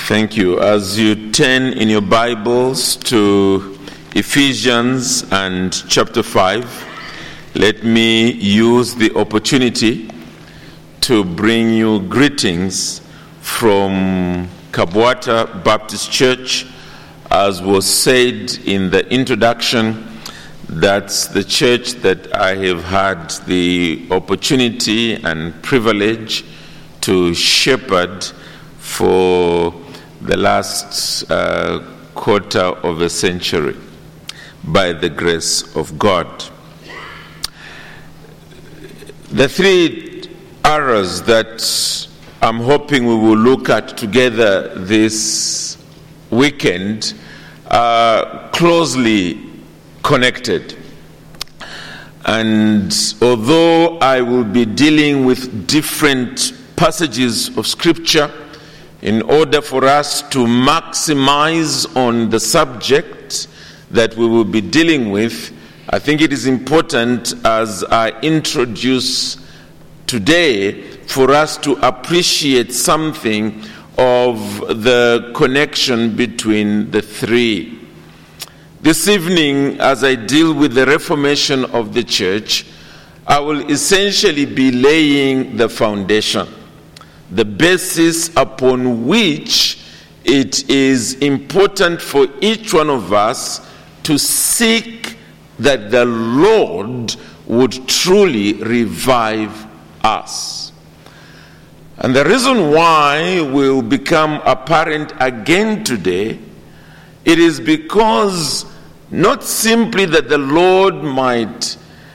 Thank you. As you turn in your Bibles to Ephesians and chapter 5, let me use the opportunity to bring you greetings from Kabwata Baptist Church. As was said in the introduction, that's the church that I have had the opportunity and privilege to shepherd for the last quarter of a century by the grace of God. The three areas that I'm hoping we will look at together this weekend are closely connected. And although I will be dealing with different passages of Scripture, in order for us to maximize on the subject that we will be dealing with, I think it is important as I introduce today for us to appreciate something of the connection between the three. This evening, as I deal with the reformation of the church, I will essentially be laying the foundation, the basis upon which it is important for each one of us to seek that the Lord would truly revive us. And the reason why will become apparent again today, it is because not simply that the Lord might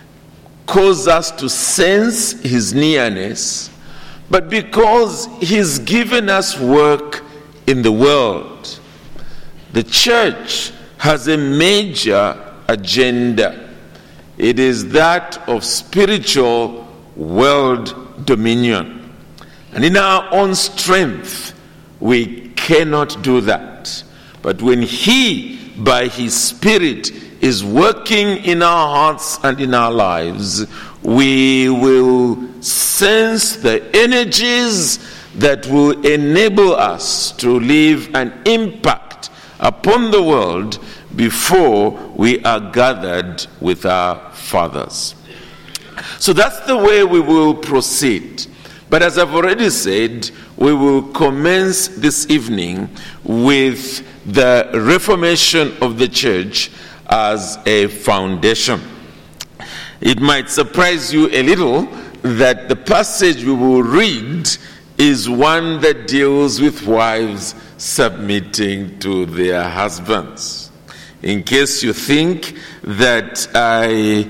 cause us to sense his nearness, but because he's given us work in the world. The church has a major agenda. It is that of spiritual world dominion. And in our own strength, we cannot do that. But when he, by his Spirit, is working in our hearts and in our lives, we will sense the energies that will enable us to leave an impact upon the world before we are gathered with our fathers. So that's the way we will proceed. But as I've already said, we will commence this evening with the reformation of the church as a foundation. It might surprise you a little that the passage we will read is one that deals with wives submitting to their husbands. In case you think that I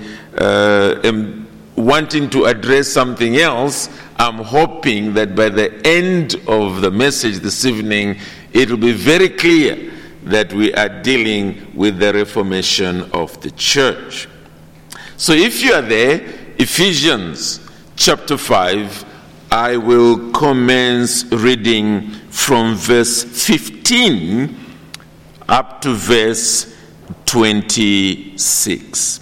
am wanting to address something else, I'm hoping that by the end of the message this evening, it will be very clear that we are dealing with the reformation of the church. So if you are there, Ephesians chapter 5, I will commence reading from verse 15 up to verse 26.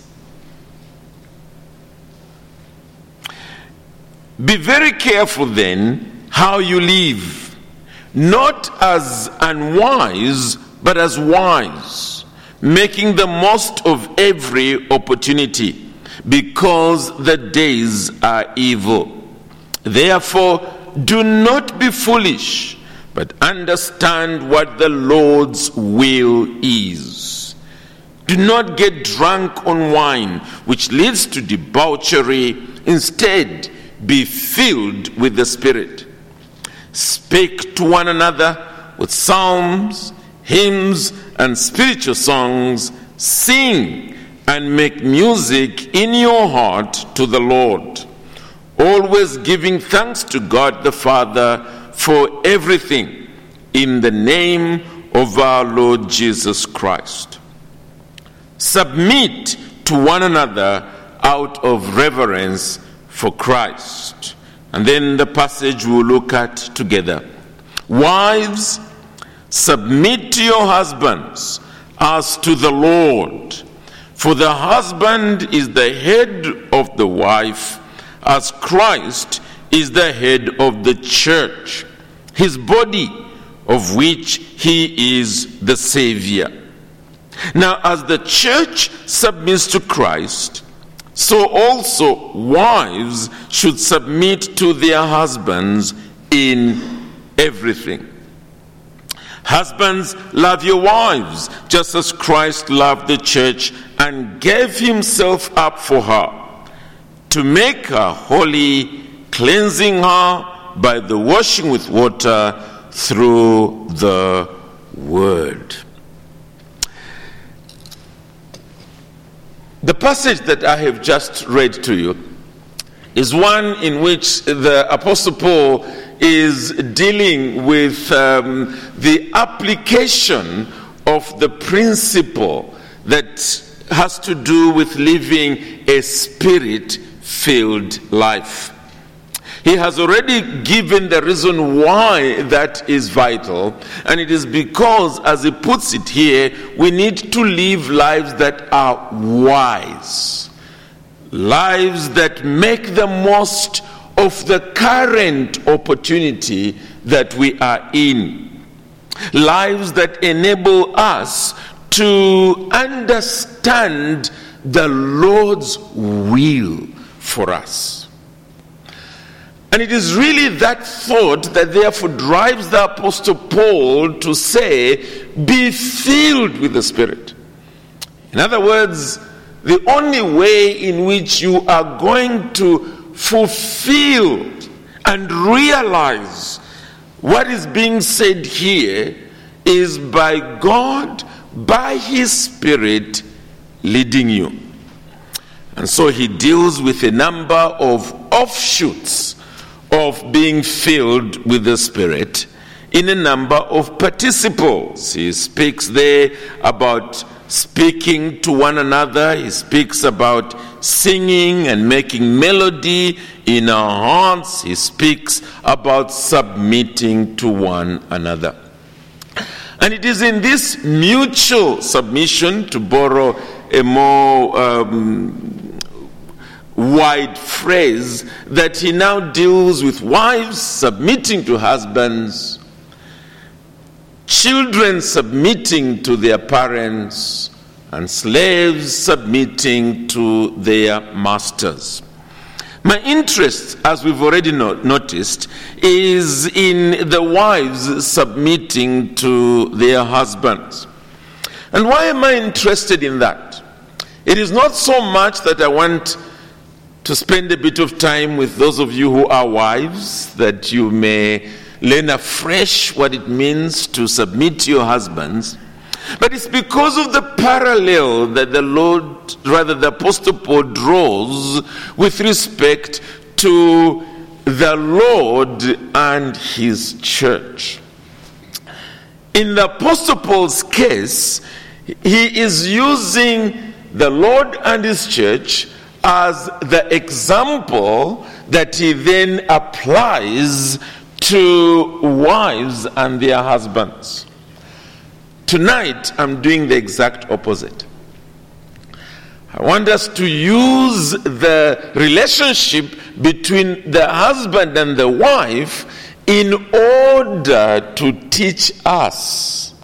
Be very careful then how you live, not as unwise, but as wise, making the most of every opportunity, because the days are evil. Therefore, do not be foolish, but understand what the Lord's will is. Do not get drunk on wine, which leads to debauchery. Instead, be filled with the Spirit. Speak to one another with psalms, hymns, and spiritual songs. Sing and make music in your heart to the Lord, always giving thanks to God the Father for everything in the name of our Lord Jesus Christ. Submit to one another out of reverence for Christ. And then the passage we'll look at together. Wives, submit to your husbands as to the Lord. For the husband is the head of the wife, as Christ is the head of the church, his body, of which he is the Savior. Now, as the church submits to Christ, so also wives should submit to their husbands in everything. Husbands, love your wives, just as Christ loved the church and gave himself up for her, to make her holy, cleansing her by the washing with water through the word. The passage that I have just read to you is one in which the Apostle Paul is dealing with the application of the principle that has to do with living a spirit-filled life. He has already given the reason why that is vital, and it is because, as he puts it here, we need to live lives that are wise, lives that make the most of the current opportunity that we are in, lives that enable us to understand the Lord's will for us. And it is really that thought that therefore drives the Apostle Paul to say, be filled with the Spirit. In other words, the only way in which you are going to fulfill and realize what is being said here is by God, by his Spirit, leading you. And so he deals with a number of offshoots of being filled with the Spirit in a number of participles. He speaks there about speaking to one another. He speaks about singing and making melody in our hearts. He speaks about submitting to one another. And it is in this mutual submission, to borrow a more wide phrase, that he now deals with wives submitting to husbands, children submitting to their parents, and slaves submitting to their masters. My interest, as we've already noticed, is in the wives submitting to their husbands. And why am I interested in that? It is not so much that I want to spend a bit of time with those of you who are wives, that you may learn afresh what it means to submit to your husbands. But it's because of the parallel that the Apostle Paul draws with respect to the Lord and his church. In the Apostle Paul's case, he is using the Lord and his church as the example that he then applies to wives and their husbands. Tonight, I'm doing the exact opposite. I want us to use the relationship between the husband and the wife in order to teach us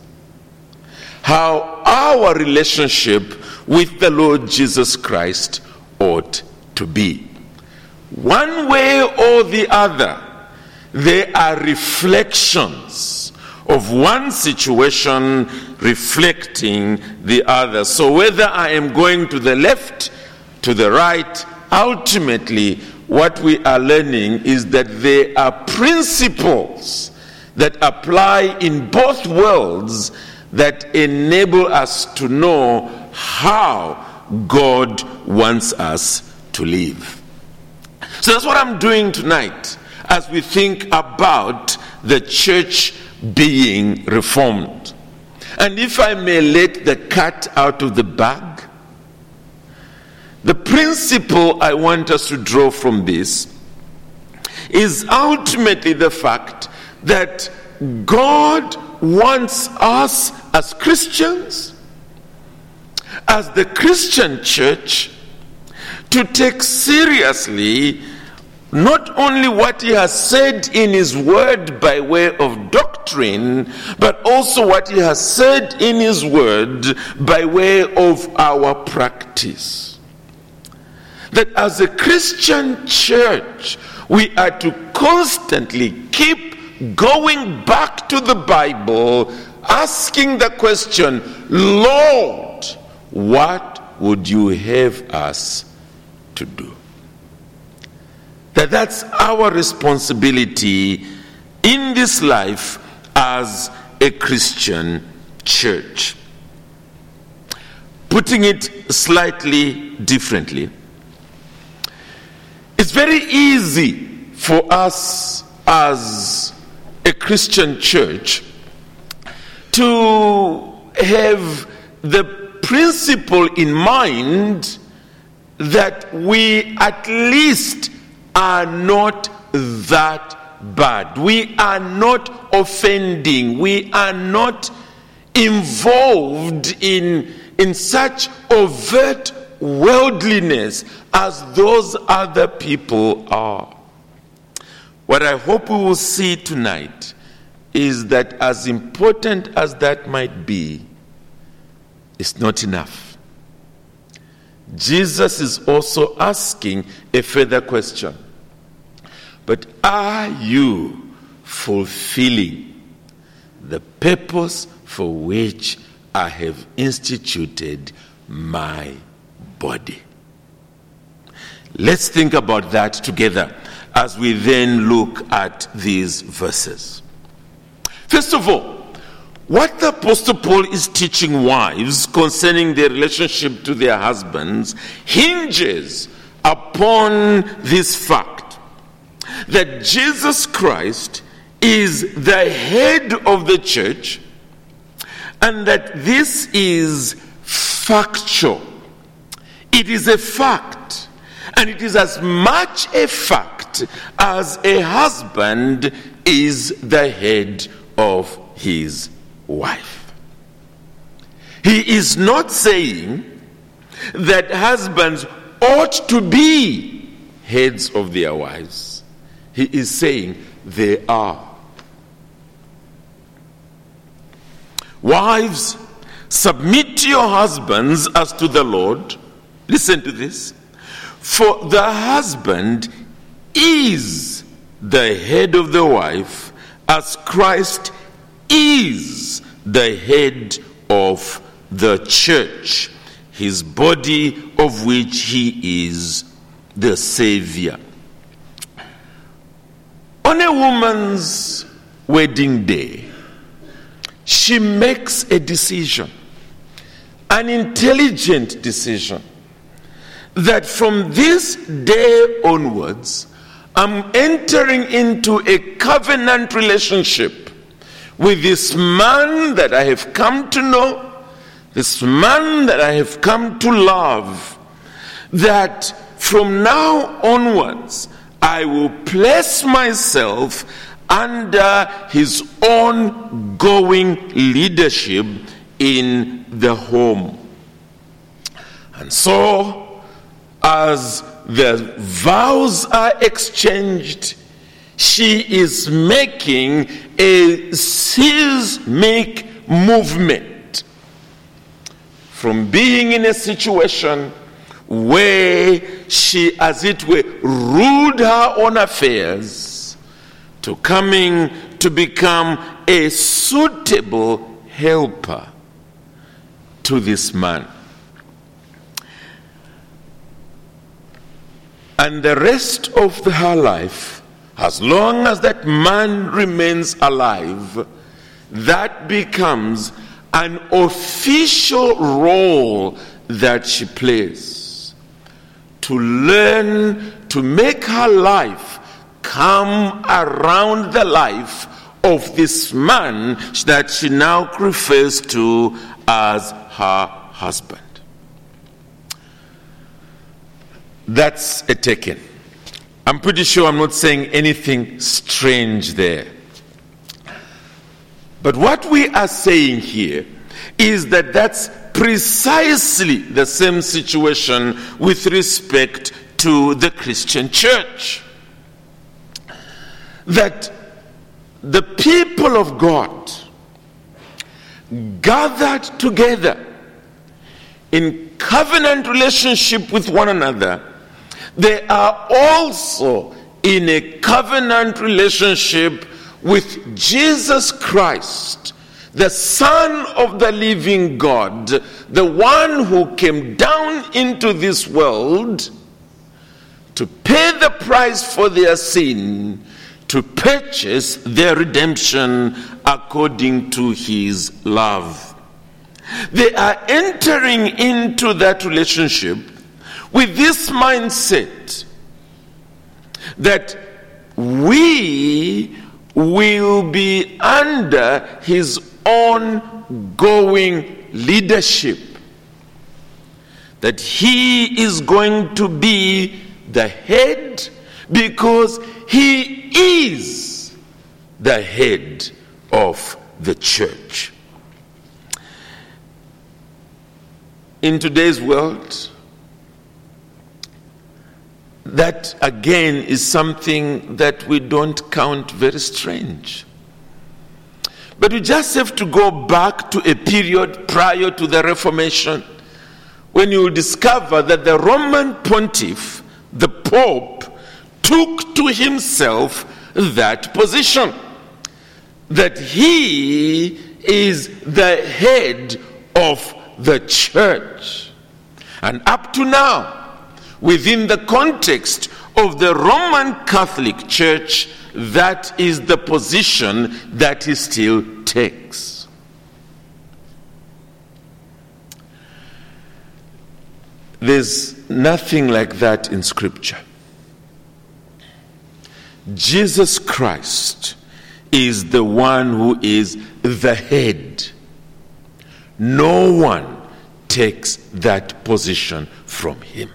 how our relationship with the Lord Jesus Christ ought to be. One way or the other, they are reflections of one situation reflecting the other. So whether I am going to the left, to the right, ultimately what we are learning is that there are principles that apply in both worlds that enable us to know how God wants us to live. So that's what I'm doing tonight as we think about the church being reformed. And if I may let the cat out of the bag, the principle I want us to draw from this is ultimately the fact that God wants us as Christians, as the Christian church, to take seriously not only what he has said in his word by way of doctrine, doctrine, but also what he has said in his word by way of our practice. That as a Christian church, we are to constantly keep going back to the Bible, asking the question, Lord, what would you have us to do? That's our responsibility in this life as a Christian church. Putting it slightly differently, it's very easy for us as a Christian church to have the principle in mind that we at least are not that bad. We are not offending. We are not involved in such overt worldliness as those other people are. What I hope we will see tonight is that as important as that might be, it's not enough. Jesus is also asking a further question. But are you fulfilling the purpose for which I have instituted my body? Let's think about that together as we then look at these verses. First of all, what the Apostle Paul is teaching wives concerning their relationship to their husbands hinges upon this fact that Jesus Christ is the head of the church, and that this is factual. It is a fact, and it is as much a fact as a husband is the head of his wife. He is not saying that husbands ought to be heads of their wives. He is saying they are. Wives, submit to your husbands as to the Lord. Listen to this. For the husband is the head of the wife, as Christ is the head of the church, his body, of which he is the Savior. On a woman's wedding day, she makes a decision, an intelligent decision, that from this day onwards, I'm entering into a covenant relationship with this man that I have come to know, this man that I have come to love, that from now onwards, I will place myself under his ongoing leadership in the home. And so, as the vows are exchanged, she is making a seismic movement from being in a situation where she, as it were, ruled her own affairs, to coming to become a suitable helper to this man. And the rest of her life, as long as that man remains alive, that becomes an official role that she plays, to learn to make her life come around the life of this man that she now refers to as her husband. That's a taken. I'm pretty sure I'm not saying anything strange there. But what we are saying here is that that's precisely the same situation with respect to the Christian church. That the people of God gathered together in covenant relationship with one another, they are also in a covenant relationship with Jesus Christ, the Son of the living God, the one who came down into this world to pay the price for their sin, to purchase their redemption according to his love. They are entering into that relationship with this mindset that we will be under his ongoing leadership, that he is going to be the head because he is the head of the church. In today's world, that again is something that we don't count very strange. But we just have to go back to a period prior to the Reformation, when you will discover that the Roman pontiff, the Pope, took to himself that position, that he is the head of the church. And up to now, within the context of the Roman Catholic Church, that is the position that he still takes. There's nothing like that in Scripture. Jesus Christ is the one who is the head. No one takes that position from him.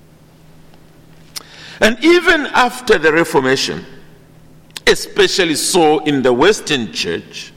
And even after the Reformation, especially so in the Western Church,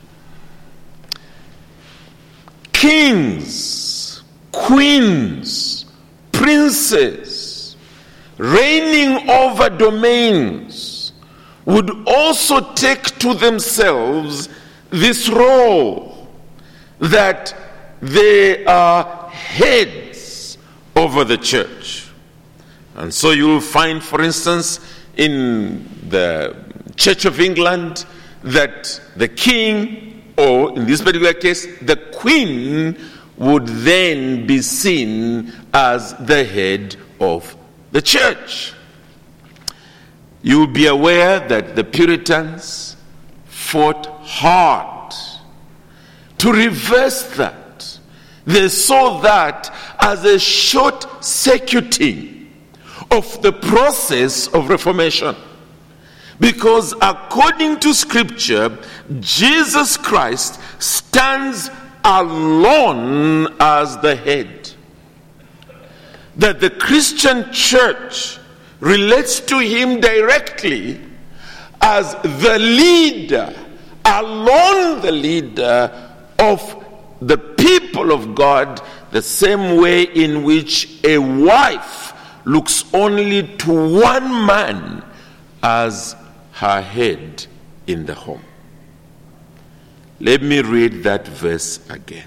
kings, queens, princes, reigning over domains, would also take to themselves this role that they are heads over the church. And so you will find, for instance, in the Church of England, that the king, or in this particular case, the queen, would then be seen as the head of the church. You will be aware that the Puritans fought hard to reverse that. They saw that as a short-circuiting of the process of Reformation. Because according to Scripture, Jesus Christ stands alone as the head. That the Christian church relates to him directly as the leader, alone the leader of the people of God, the same way in which a wife looks only to one man as her head in the home. Let me read that verse again.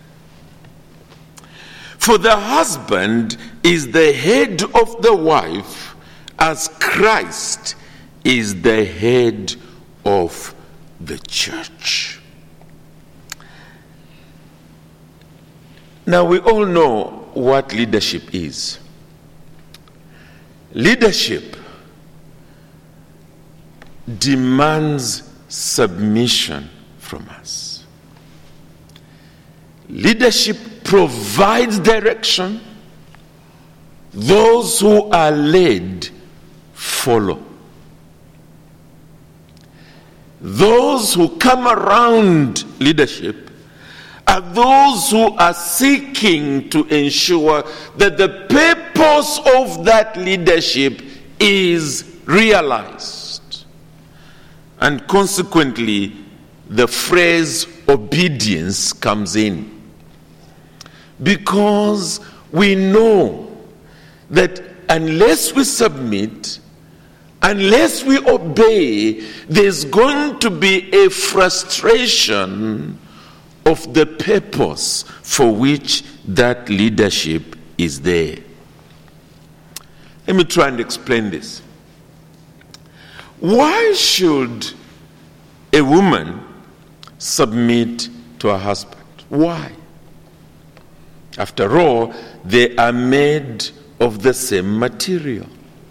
For the husband is the head of the wife, as Christ is the head of the church. Now we all know what leadership is. Leadership demands submission from us. Leadership provides direction. Those who are led follow. Those who come around leadership are those who are seeking to ensure that the purpose of that leadership is realized. And consequently, the phrase obedience comes in. Because we know that unless we submit, unless we obey, there's going to be a frustration of the purpose for which that leadership is there. Let me try and explain this. Why should a woman submit to her husband? Why? After all, they are made of the same material.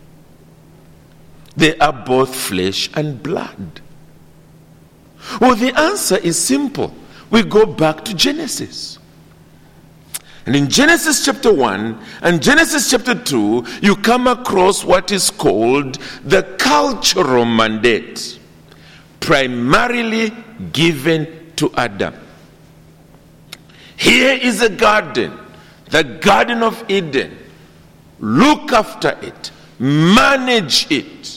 They are both flesh and blood. Well, the answer is simple. We go back to Genesis. And in Genesis chapter 1 and Genesis chapter 2, you come across what is called the cultural mandate, primarily given to Adam. Here is a garden, the Garden of Eden. Look after it, manage it.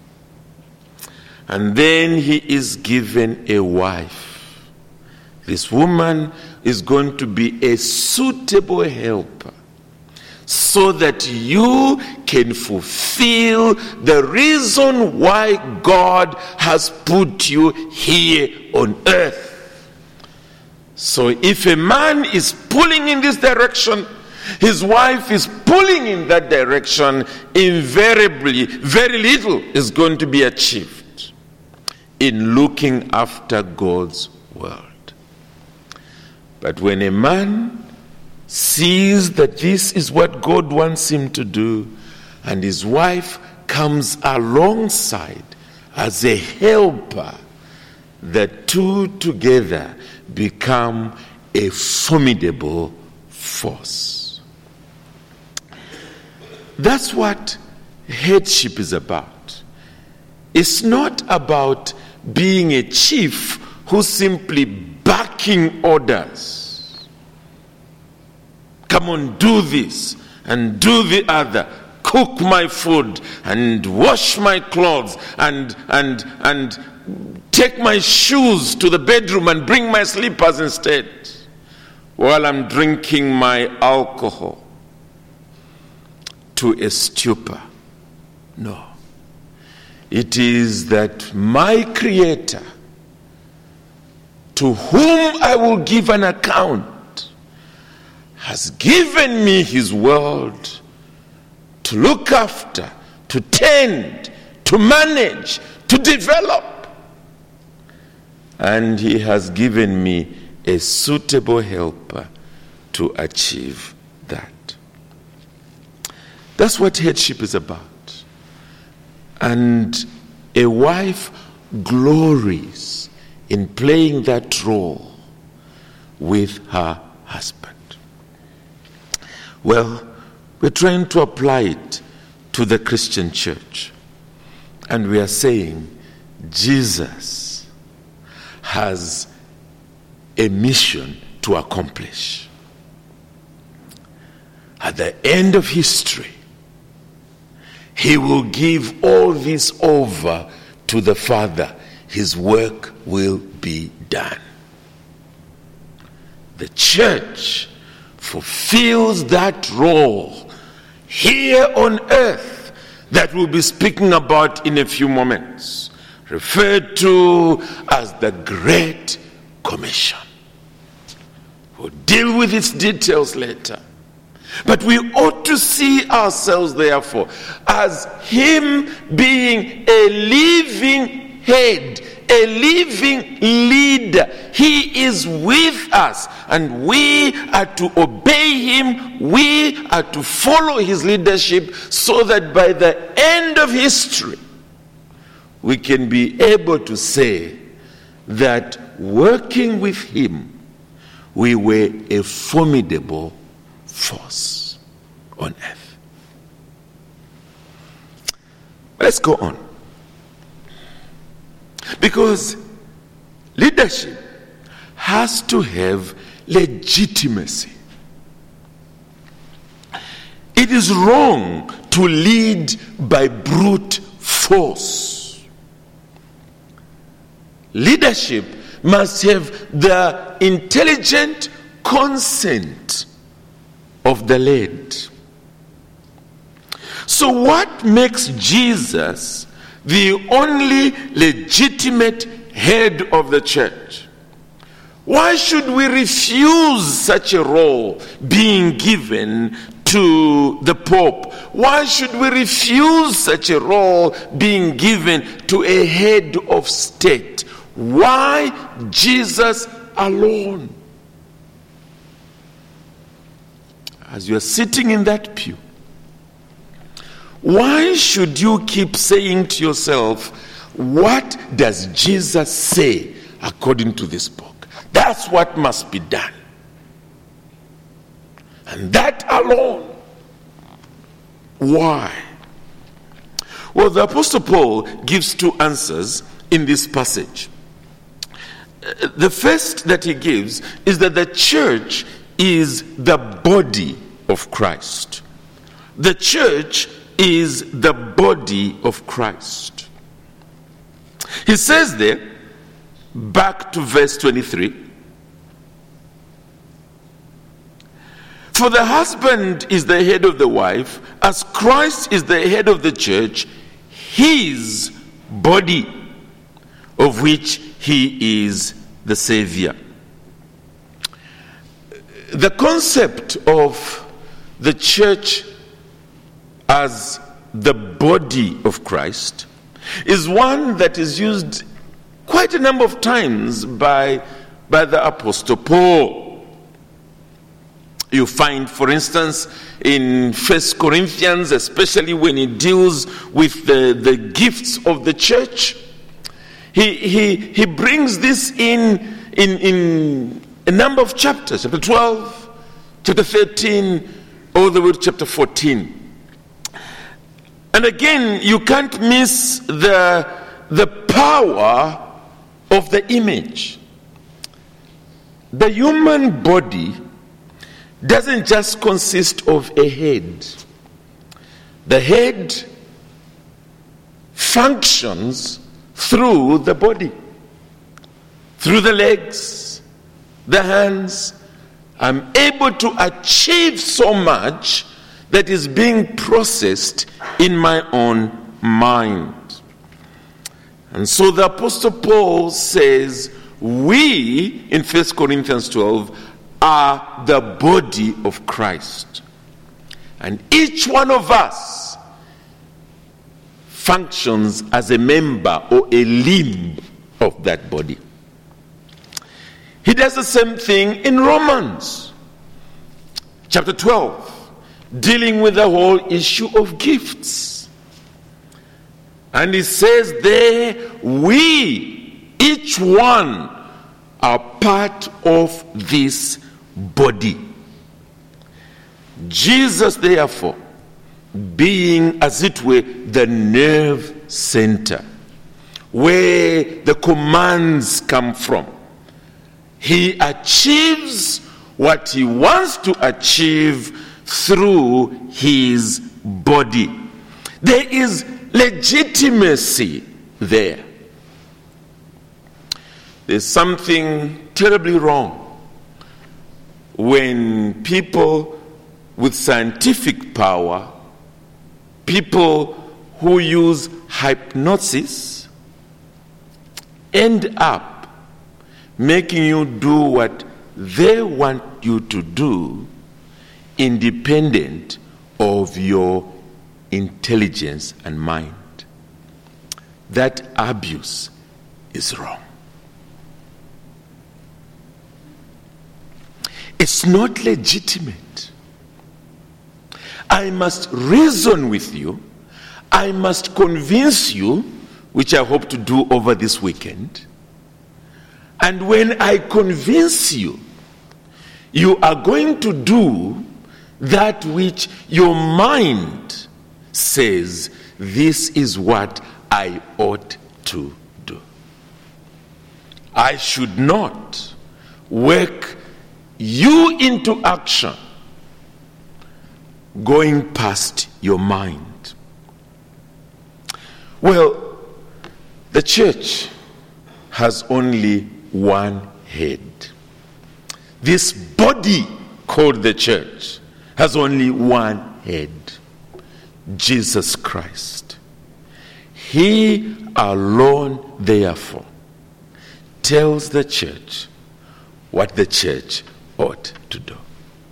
And then he is given a wife. This woman is going to be a suitable helper so that you can fulfill the reason why God has put you here on earth. So if a man is pulling in this direction, his wife is pulling in that direction, invariably very little is going to be achieved in looking after God's world. But when a man sees that this is what God wants him to do, and his wife comes alongside as a helper, the two together become a formidable force. That's what headship is about. It's not about being a chief who simply backing orders. Come on, do this and do the other. Cook my food and wash my clothes and take my shoes to the bedroom and bring my slippers instead while I'm drinking my alcohol to a stupor. No. It is that my Creator, to whom I will give an account, has given me his world to look after, to tend, to manage, to develop. And he has given me a suitable helper to achieve that. That's what headship is about. And a wife glories in playing that role with her husband. Well, we're trying to apply it to the Christian church. And we are saying Jesus has a mission to accomplish. At the end of history, he will give all this over to the Father. His work will be done. The church fulfills that role here on earth that we'll be speaking about in a few moments, referred to as the Great Commission. We'll deal with its details later. But we ought to see ourselves, therefore, as him being a living head, a living leader. He is with us, and we are to obey him. We are to follow his leadership so that by the end of history, we can be able to say that working with him, we were a formidable force on earth. Let's go on. Because leadership has to have legitimacy. It is wrong to lead by brute force. Leadership must have the intelligent consent of the led. So what makes Jesus the only legitimate head of the church. Why should we refuse such a role being given to the Pope? Why should we refuse such a role being given to a head of state? Why Jesus alone? As you are sitting in that pew, why should you keep saying to yourself, what does Jesus say according to this book? That's what must be done. And that alone. Why? Well, the Apostle Paul gives two answers in this passage. The first that he gives is that the church is the body of Christ. The church is the body of Christ. He says there, back to verse 23, for the husband is the head of the wife, as Christ is the head of the church, his body, of which he is the Savior. The concept of the church as the body of Christ is one that is used quite a number of times by the Apostle Paul. You find, for instance, in 1 Corinthians, especially when he deals with the gifts of the church, he brings this in a number of chapters, chapter 12, chapter 13, all the way to chapter 14. And again, you can't miss the power of the image. The human body doesn't just consist of a head. The head functions through the body, through the legs, the hands. I'm able to achieve so much that is being processed in my own mind. And so the Apostle Paul says, we, in 1 Corinthians 12, are the body of Christ. And each one of us functions as a member or a limb of that body. He does the same thing in Romans chapter 12, dealing with the whole issue of gifts. And he says there, we, each one, are part of this body. Jesus, therefore, being, as it were, the nerve center, where the commands come from, he achieves what he wants to achieve through his body. There is legitimacy there. There's something terribly wrong when people with scientific power, people who use hypnosis, end up making you do what they want you to do, independent of your intelligence and mind. That abuse is wrong. It's not legitimate. I must reason with you. I must convince you, which I hope to do over this weekend. And when I convince you, you are going to do that which your mind says, this is what I ought to do. I should not work you into action going past your mind. Well, the church has only one head. This body called the church has only one head, Jesus Christ. He alone, therefore, tells the church what the church ought to do.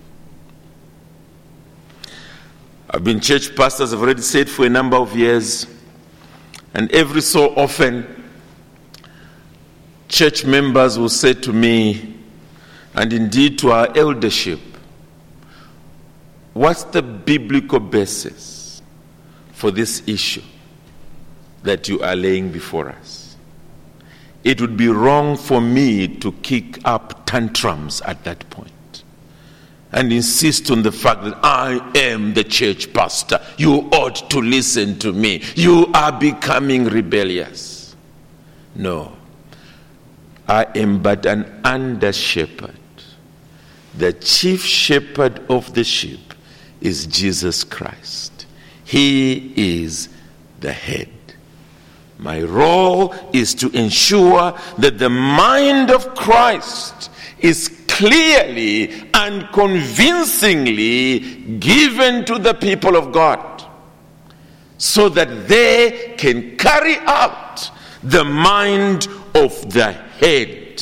I've been church pastors, I've already said, for a number of years, and every so often, church members will say to me, and indeed to our eldership, what's the biblical basis for this issue that you are laying before us? It would be wrong for me to kick up tantrums at that point and insist on the fact that I am the church pastor. You ought to listen to me. You are becoming rebellious. No. I am but an under shepherd. The chief shepherd of the sheep is Jesus Christ. He is the head. My role is to ensure that the mind of Christ is clearly and convincingly given to the people of God, so that they can carry out the mind of the head.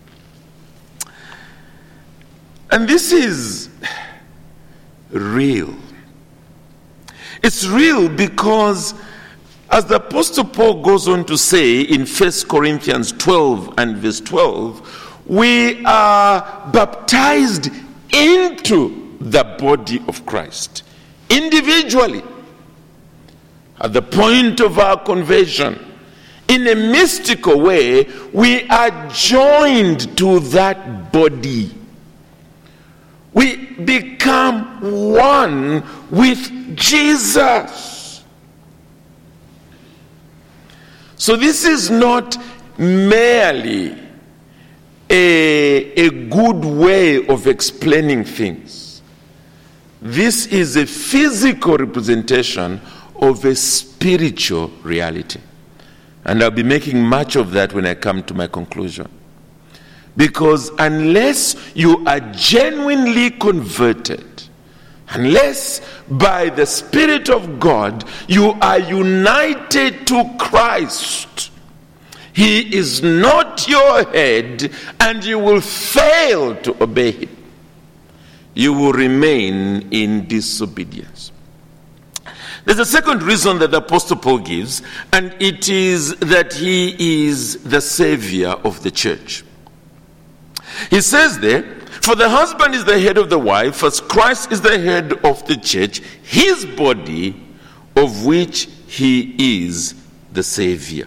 And this is real. It's real because, as the Apostle Paul goes on to say in 1 Corinthians 12 and verse 12, we are baptized into the body of Christ individually at the point of our conversion. In a mystical way, we are joined to that body. We become one with Jesus. So this is not merely a good way of explaining things. This is a physical representation of a spiritual reality. And I'll be making much of that when I come to my conclusion. Because unless you are genuinely converted, unless by the Spirit of God you are united to Christ, He is not your head, and you will fail to obey Him. You will remain in disobedience. There's a second reason that the Apostle Paul gives, and it is that he is the Savior of the church. He says there, for the husband is the head of the wife, as Christ is the head of the church, his body, of which he is the Savior.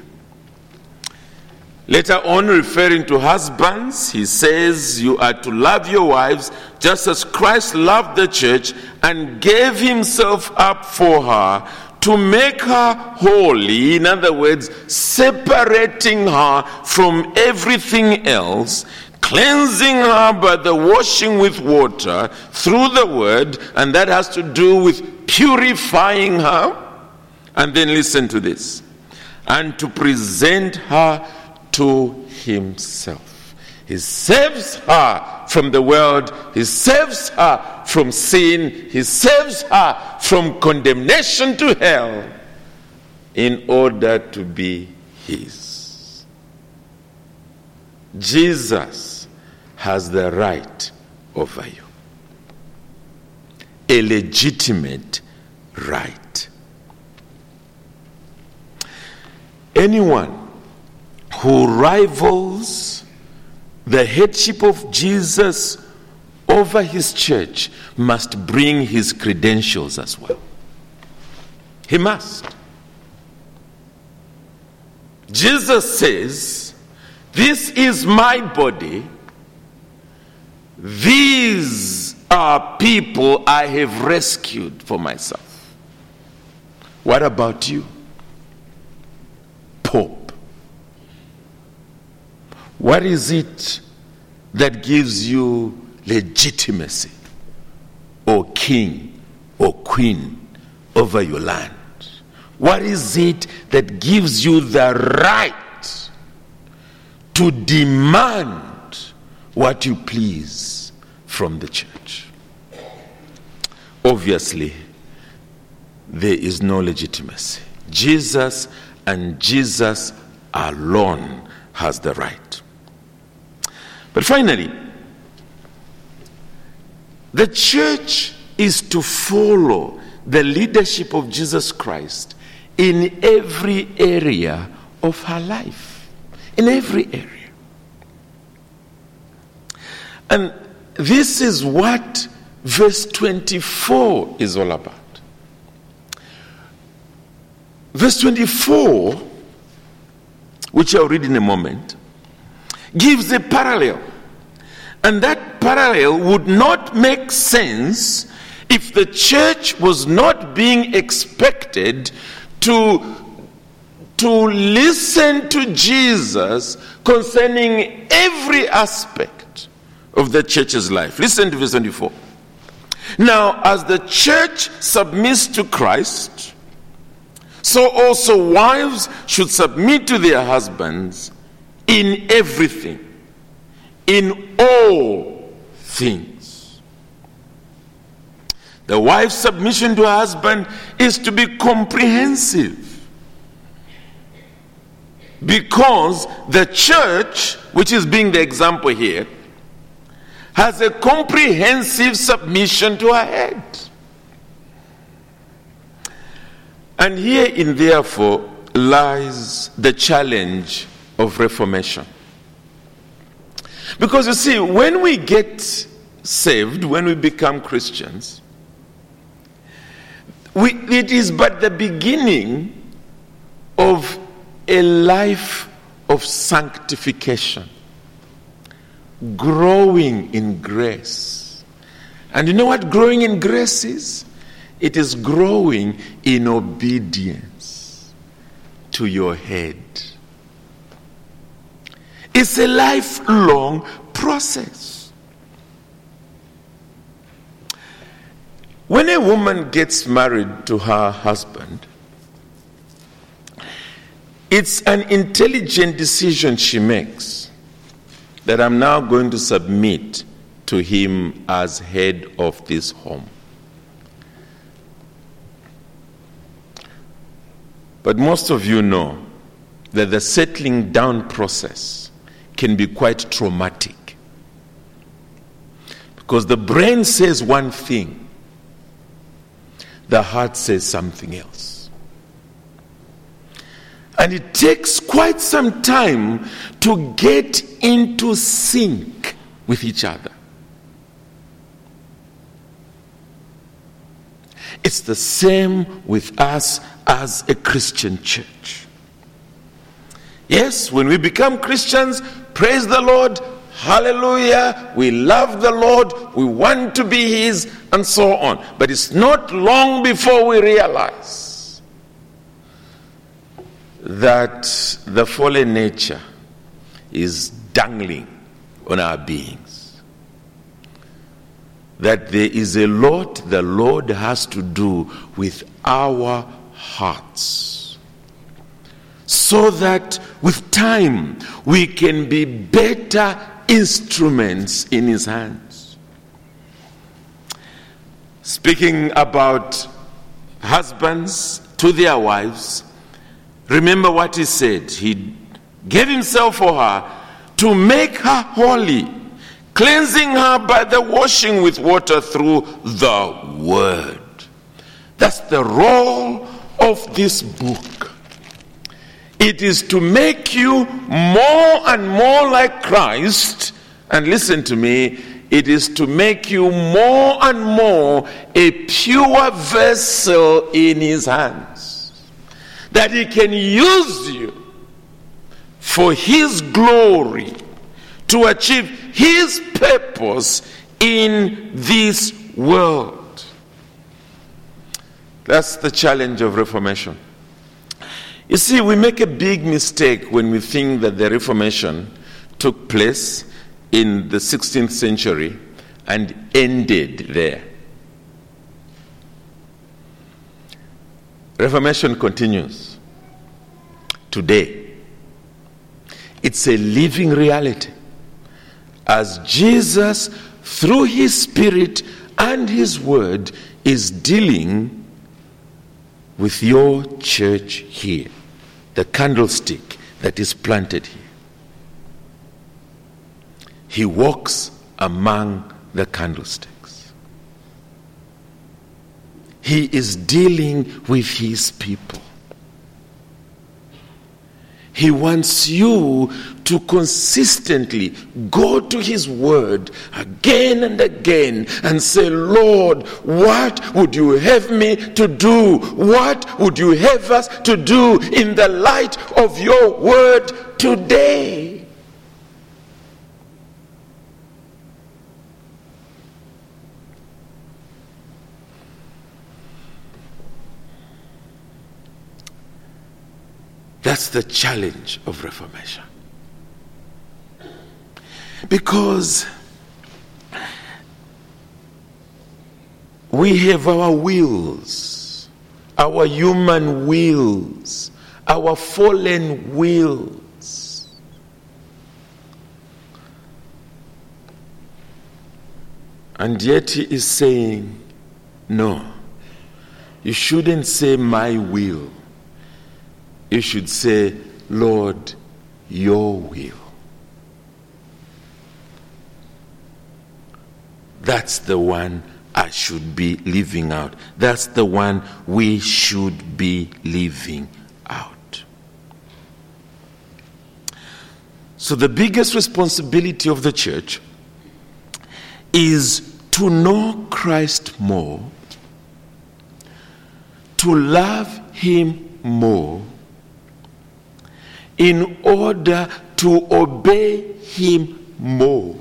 Later on, referring to husbands, he says, you are to love your wives just as Christ loved the church and gave himself up for her to make her holy. In other words, separating her from everything else, cleansing her by the washing with water through the word, and that has to do with purifying her. And then listen to this. And to present her to himself. He saves her from the world. He saves her from sin. He saves her from condemnation to hell in order to be his. Jesus has the right over you. A legitimate right. Anyone who rivals the headship of Jesus over his church must bring his credentials as well. He must. Jesus says, this is my body. These are people I have rescued for myself. What about you? Pope. What is it that gives you legitimacy, or king or queen, over your land? What is it that gives you the right to demand what you please from the church? Obviously, there is no legitimacy. Jesus and Jesus alone has the right. But finally, the church is to follow the leadership of Jesus Christ in every area of her life. In every area. And this is what verse 24 is all about. Verse 24, which I'll read in a moment, gives a parallel. And that parallel would not make sense if the church was not being expected to listen to Jesus concerning every aspect of the church's life. Listen to verse 24. Now, as the church submits to Christ, so also wives should submit to their husbands in everything, in all things. The wife's submission to her husband is to be comprehensive, because the church, which is being the example here, has a comprehensive submission to her head. And herein, therefore, lies the challenge of reformation. Because you see, when we get saved, when we become Christians, it is but the beginning of a life of sanctification, growing in grace. And you know what growing in grace is? It is growing in obedience to your head. It's a lifelong process. When a woman gets married to her husband, it's an intelligent decision she makes that I'm now going to submit to him as head of this home. But most of you know that the settling down process can be quite traumatic, because the brain says one thing, the heart says something else. And it takes quite some time to get into sync with each other. It's the same with us as a Christian church. Yes, when we become Christians, praise the Lord, hallelujah, we love the Lord, we want to be His, and so on. But it's not long before we realize that the fallen nature is dangling on our beings. That there is a lot the Lord has to do with our hearts, so that with time we can be better instruments in His hands. Speaking about husbands to their wives, remember what He said. He gave Himself for her to make her holy, cleansing her by the washing with water through the Word. That's the role of this book. It is to make you more and more like Christ. And listen to me, it is to make you more and more a pure vessel in His hands, that He can use you for His glory, to achieve His purpose in this world. That's the challenge of Reformation. You see, we make a big mistake when we think that the Reformation took place in the 16th century and ended there. Reformation continues today. It's a living reality, as Jesus, through His Spirit and His Word, is dealing with your church here. the candlestick that is planted here. He walks among the candlesticks. He is dealing with his people. He wants you to consistently go to his word again and again and say, Lord, what would you have me to do? What would you have us to do in the light of your word today? That's the challenge of Reformation. Because we have our wills, our human wills, our fallen wills. And yet he is saying, no, you shouldn't say my will. You should say, Lord, your will. That's the one I should be living out. That's the one we should be living out. So the biggest responsibility of the church is to know Christ more, to love him more, in order to obey him more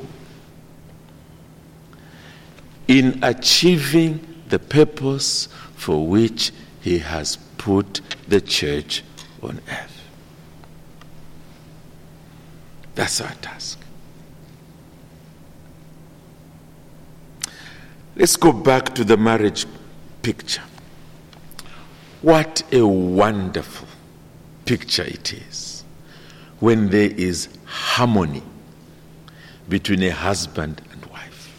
in achieving the purpose for which he has put the church on earth. That's our task. Let's go back to the marriage picture. What a wonderful picture it is when there is harmony between a husband and wife.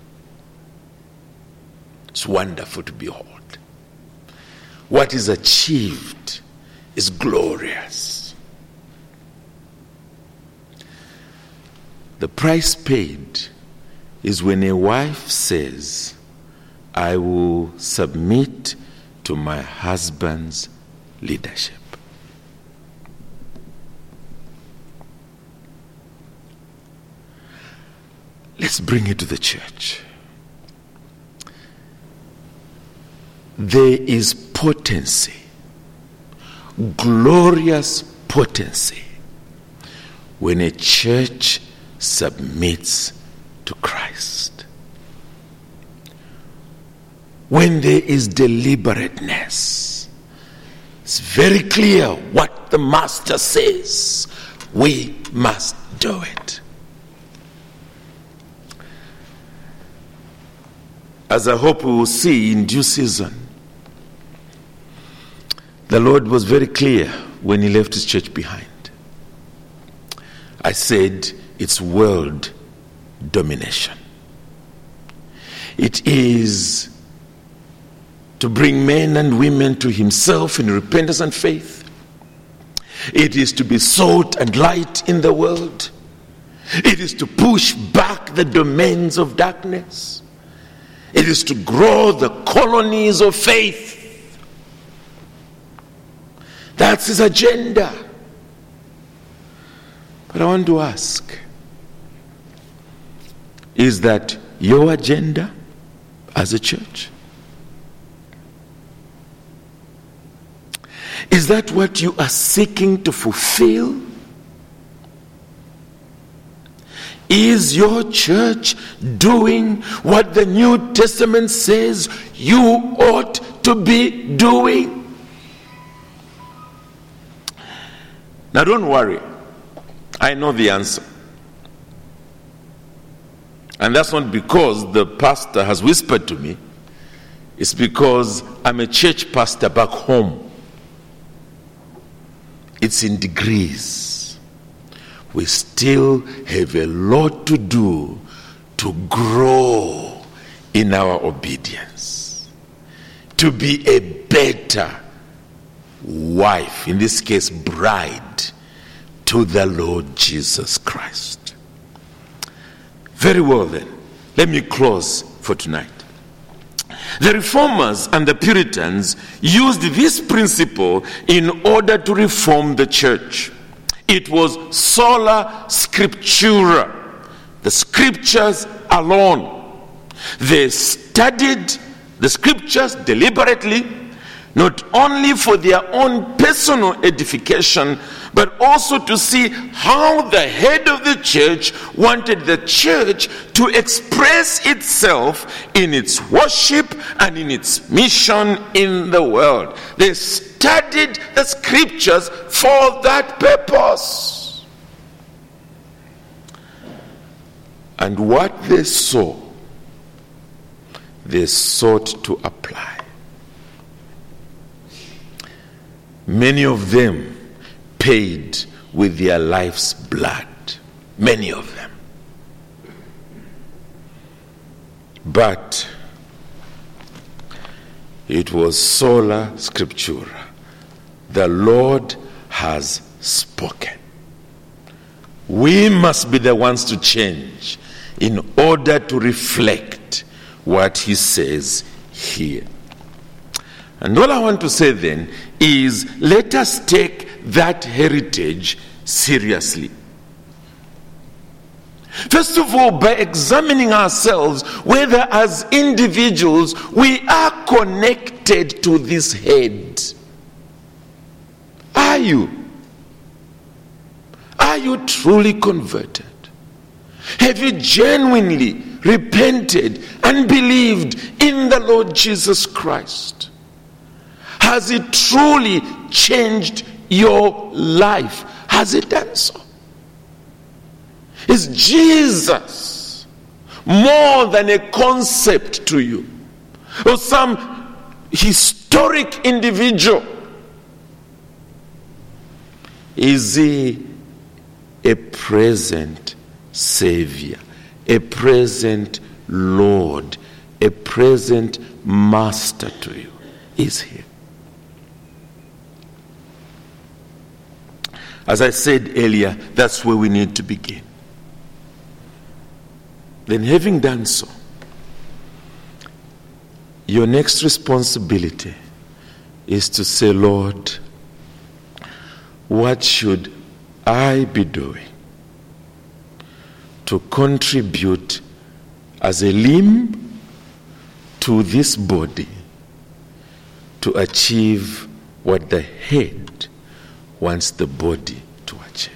It's wonderful to behold. What is achieved is glorious. The price paid is when a wife says, I will submit to my husband's leadership. Let's bring it to the church. There is potency, glorious potency, when a church submits to Christ. When there is deliberateness, it's very clear what the Master says. We must do it. As I hope we will see in due season, the Lord was very clear when he left his church behind. I said it's world domination. It is to bring men and women to himself in repentance and faith. It is to be salt and light in the world. It is to push back the domains of darkness. It is to grow the colonies of faith. That's his agenda. But I want to ask, is that your agenda as a church? Is that what you are seeking to fulfill? Is your church doing what the New Testament says you ought to be doing? Now don't worry. I know the answer. And that's not because the pastor has whispered to me. It's because I'm a church pastor back home. It's in degrees. We still have a lot to do to grow in our obedience, to be a better wife, in this case bride, to the Lord Jesus Christ. Very well then, let me close for tonight. The Reformers and the Puritans used this principle in order to reform the church. It was sola scriptura, the scriptures alone. They studied the scriptures deliberately, not only for their own personal edification, but also to see how the head of the church wanted the church to express itself in its worship and in its mission in the world. They studied the scriptures for that purpose. And what they saw, they sought to apply. Many of them paid with their life's blood. Many of them. But it was sola scriptura. The Lord has spoken. We must be the ones to change in order to reflect what he says here. And all I want to say then is, let us take that heritage seriously. First of all, by examining ourselves whether as individuals we are connected to this head. Are you? Are you truly converted? Have you genuinely repented and believed in the Lord Jesus Christ? Has it truly changed your life? Has it done so? Is Jesus more than a concept to you, or some historic individual? Is he a present Savior, a present Lord, a present Master to you? Is he? As I said earlier, that's where we need to begin. Then, having done so, your next responsibility is to say, Lord, what should I be doing to contribute as a limb to this body to achieve what the head wants the body to achieve?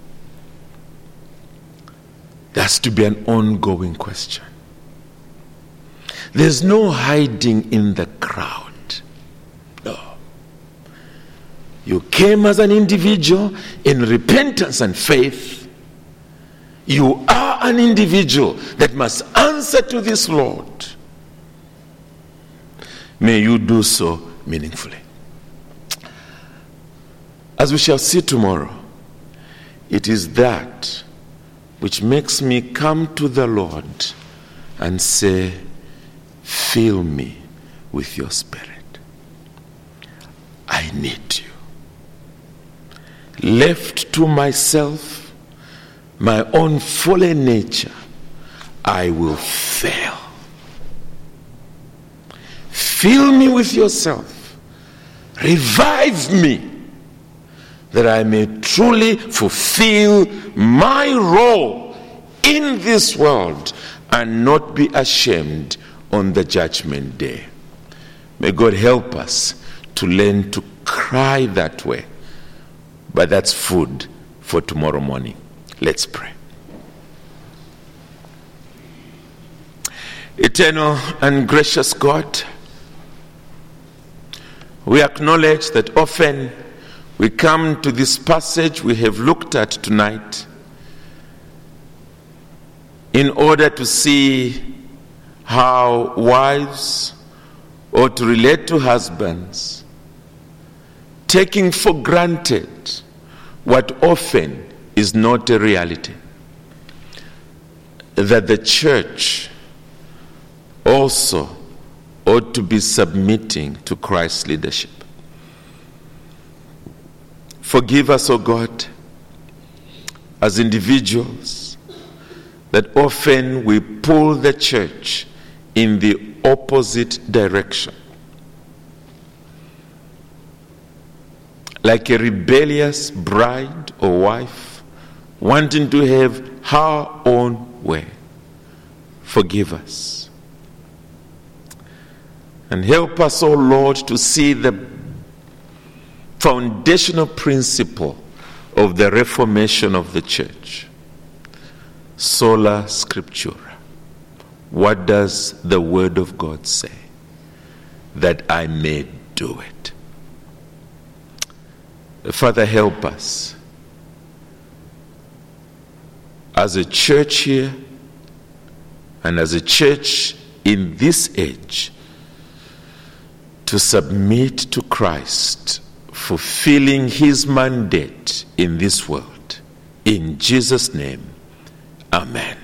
That's to be an ongoing question. There's no hiding in the crowd. No. You came as an individual in repentance and faith. You are an individual that must answer to this Lord. May you do so meaningfully. As we shall see tomorrow, it is that which makes me come to the Lord and say, fill me with your Spirit. I need you. Left to myself, my own fallen nature, I will fail. Fill me with yourself. Revive me, that I may truly fulfill my role in this world and not be ashamed on the judgment day. May God help us to learn to cry that way. But that's food for tomorrow morning. Let's pray. Eternal and gracious God, we acknowledge that often we come to this passage we have looked at tonight in order to see how wives ought to relate to husbands, taking for granted what often is not a reality, that the church also ought to be submitting to Christ's leadership. Forgive us, O God, as individuals, that often we pull the church in the opposite direction. Like a rebellious bride or wife, wanting to have her own way. Forgive us. And help us, O Lord, to see the foundational principle of the reformation of the church. Sola Scriptura. What does the Word of God say? That I may do it. Father, help us as a church here and as a church in this age to submit to Christ, fulfilling his mandate in this world. In Jesus' name, amen.